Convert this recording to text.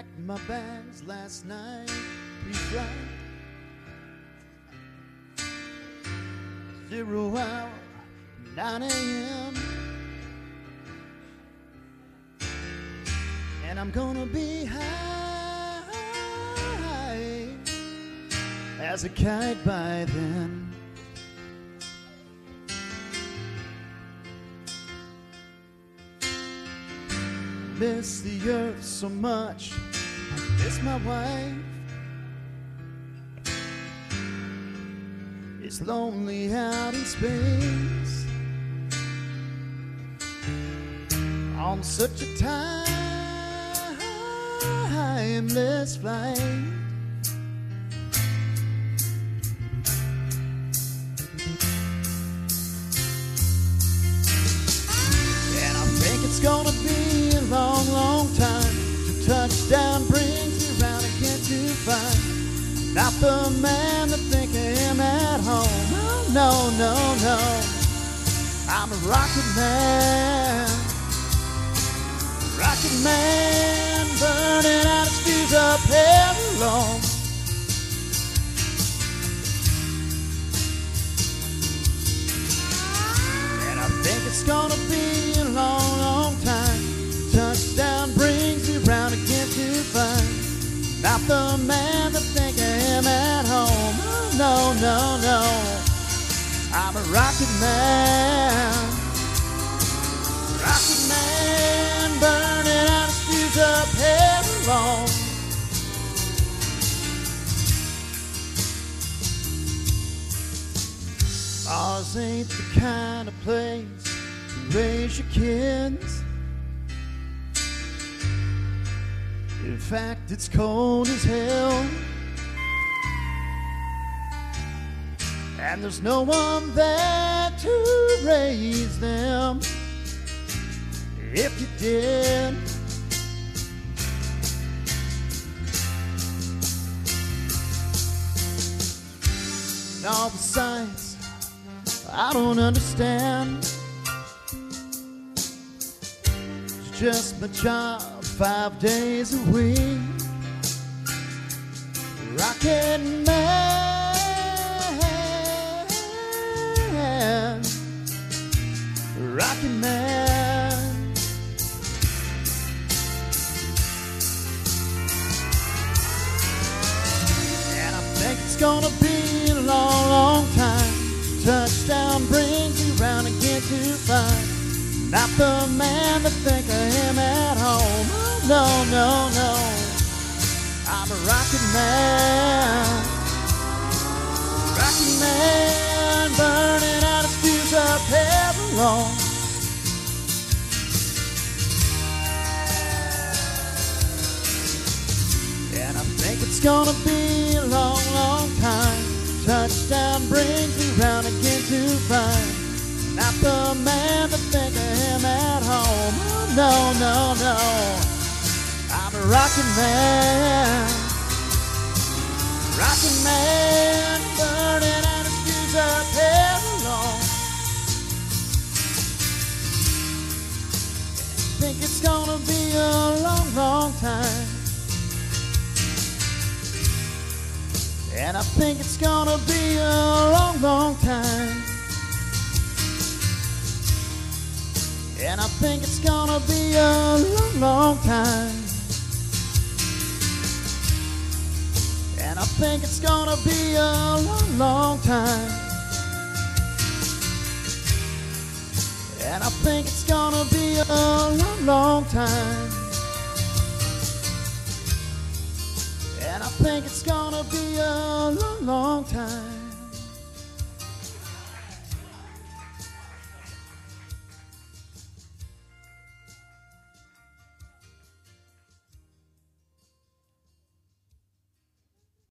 packed my bags last night pre-flight. 0 hour, 9 a.m. And I'm gonna be high as a kite by then. Miss the earth so much, I miss my wife. It's lonely out in space on such a timeless flight. And I think it's gonna be a long, long time till touchdown brings me round again to find not the man that think I am at home. Oh, no, no, no. I'm a rocket man. Rocket man, burning out his fuse up hell alone. And I think it's gonna be a long, long time. Touchdown brings me round again to find not the man that think I am at home. Oh, no, no, no. I'm a rocket man. Rocket man, burning out his fuse up hell alone. Mars ain't the kind of place to raise your kids. In fact, it's cold as hell. And there's no one there to raise them. If you did, and all the science I don't understand. It's just my job 5 days a week. Rocket man, rocket man. And I think it's gonna be a long, long time. Touchdown brings me round again to find not the man that think I am at home. Oh, no, no, no. I'm a rocket man. Rocket man, burning out his fuse up hell alone. And I think it's gonna be a long, long time. Touchdown brings me round again to find not the man that think I am at home. Oh, no, no, no. I'm a rocket man. Rocket man, burning out his fuse up hell alone. I think it's gonna be a long, long time. And I think it's gonna be a long, long time. And I think it's gonna be a long, long time. And I think it's gonna be a long, long time. And I think it's gonna be a long, long time. And I think it's gonna be a long, long time.